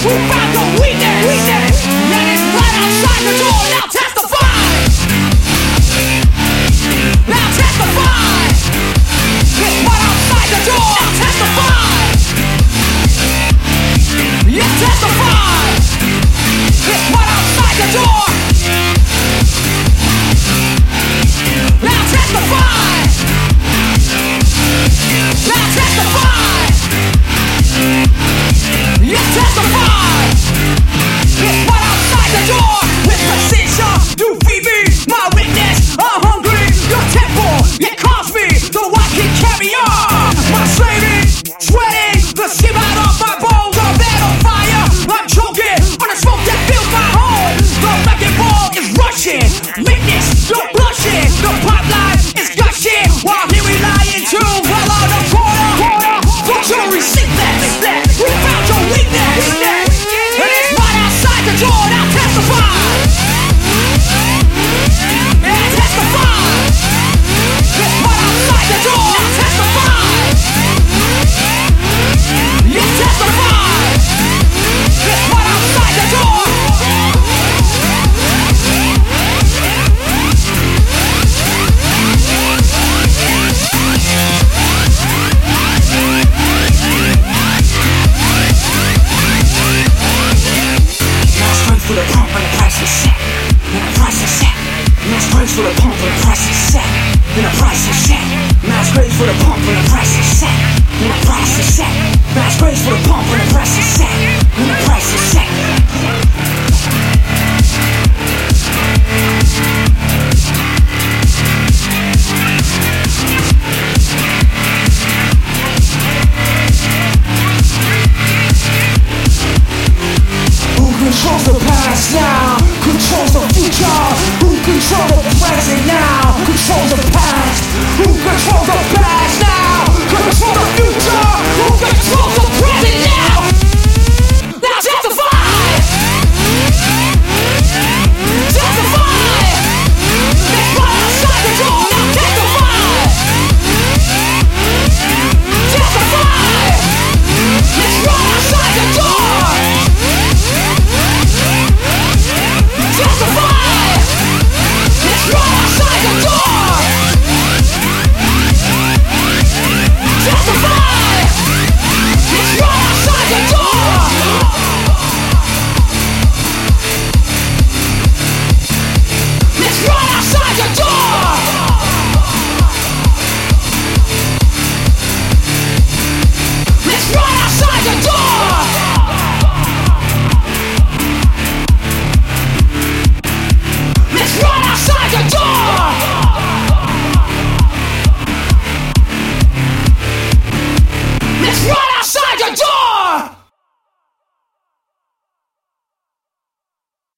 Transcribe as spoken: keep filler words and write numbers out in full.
We found your weakness, weakness. And it's right outside the door. Now testify. Now testify. It's right outside the door. Now testify. You testify. It's right outside the door. Now testify. Now testify. You testify. It's right outside the door. With precision, you feed me my witness. I'm hungry, your temple, it calls me, so I can carry on. My slaving, sweating, the skin out of my bones are bed on fire. I'm choking on the smoke that fills my home. The wrecking ball is rushing. Witness, you're blushing. The pop line is gushing. While here we lying to well on the corner. Don't you receive that? We found your weakness. And it's right outside the door. Now testify. Yeah, testify. It's right outside the door. Now testify. You testify. It's right outside the door. For the pump and the price is set. And the price is set. Mass grace for the pump and the price is set. And the price is set. Mass grace for the pump and the price is set. And the price is set. Mass grace for the pump and the price is set. And the price is set. Controls the past now, controls the future. Who controls the present now? Controls the past. Who controls the